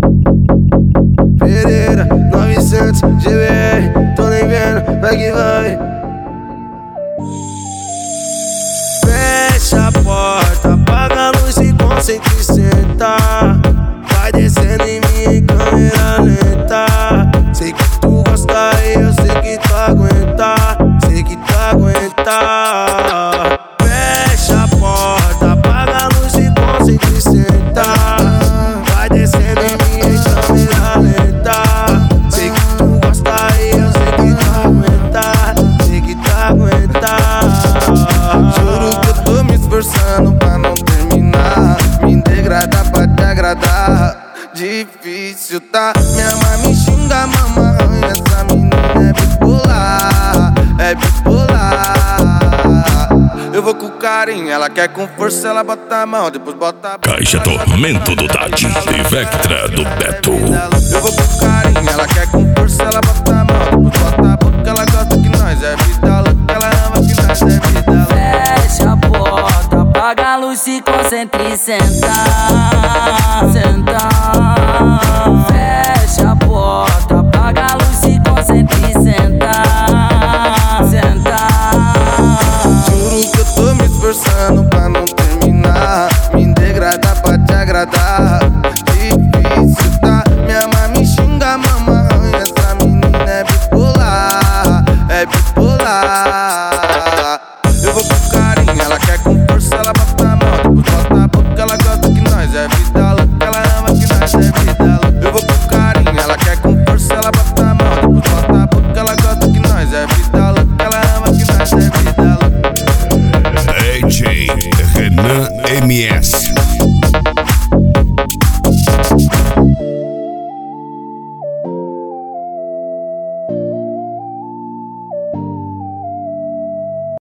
Pereira, 900, GBR, tô nem vendo, vai que vai. Fecha a porta, apaga a luz e concentre e senta. Vai descendo em mim em câmera lenta. Sei que tu gosta e eu sei que tu aguenta. Sei que tu aguenta. Fecha a porta, apaga a luz e concentre e senta. Vai descendo em mim em câmera lenta. Sei que tu gosta e eu sei que tu aguenta. Sei que tu aguenta. Juro que eu tô me esforçando pra não terminar. Me degradar pra te agradar. Difícil, tá? Minha mãe me xinga, mama. Essa menina é bipolar. É bipolar. Eu vou com carinho, ela quer com força, ela bota a mão, depois bota a Caixa Tormento do Tati e Vectra do Beto. Eu vou com carinho, ela quer com força, ela bota a mão, depois bota a boca, ela gosta que nós é vida louca, ela ama que nós é vida louca. Fecha a porta, apaga a luz, se concentre e senta.